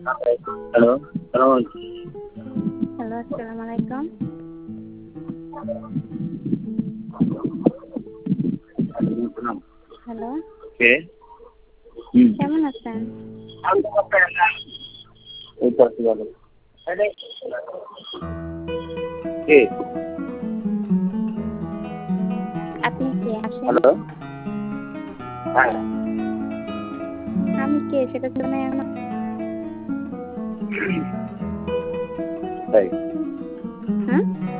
Hello, সালাম hello, আসসালামু আলাইকুম। আলাইকুম। হ্যালো, কে? হুম। কেমন আছেন? এই তো আছি ভালো। কে? আপনি কে আসেন? হ্যালো? হ্যাঁ। আমি কে সেটা তো জানাই আমার। তাই। হ্যাঁ?